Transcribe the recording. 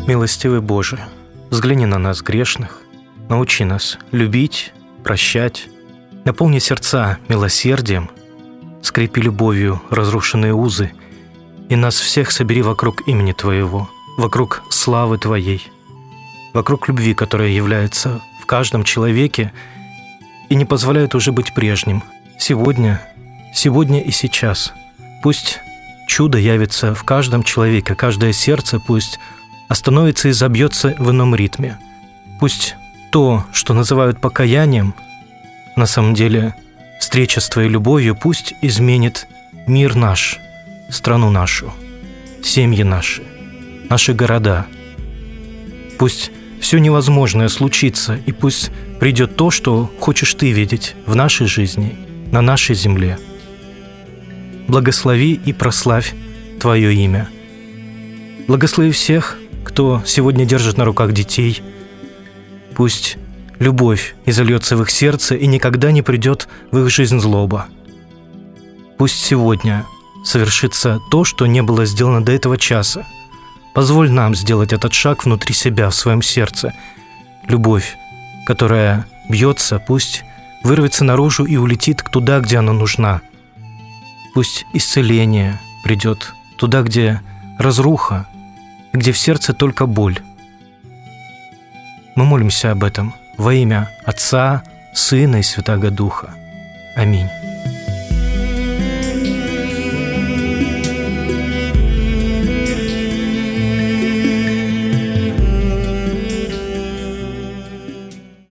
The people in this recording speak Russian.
Милостивый Боже, взгляни на нас, грешных, научи нас любить, прощать, наполни сердца милосердием, скрепи любовью разрушенные узы, и нас всех собери вокруг имени Твоего, вокруг славы Твоей, вокруг любви, которая является в каждом человеке и не позволяет уже быть прежним. Сегодня и сейчас. Пусть чудо явится в каждом человеке, каждое сердце пусть остановится и забьется в ином ритме. Пусть то, что называют покаянием, на самом деле встреча с Твоей любовью, пусть изменит мир наш, страну нашу, семьи наши, наши города. Пусть все невозможное случится, и пусть придет то, что хочешь Ты видеть в нашей жизни, на нашей земле. Благослови и прославь Твое имя. Благослови всех, кто сегодня держит на руках детей. Пусть любовь изольется в их сердце и никогда не придет в их жизнь злоба. Пусть сегодня совершится то, что не было сделано до этого часа. Позволь нам сделать этот шаг внутри себя, в своем сердце. Любовь, которая бьется, пусть вырвется наружу и улетит туда, где она нужна. Пусть исцеление придет туда, где разруха, где в сердце только боль. Мы молимся об этом во имя Отца, Сына и Святаго Духа. Аминь.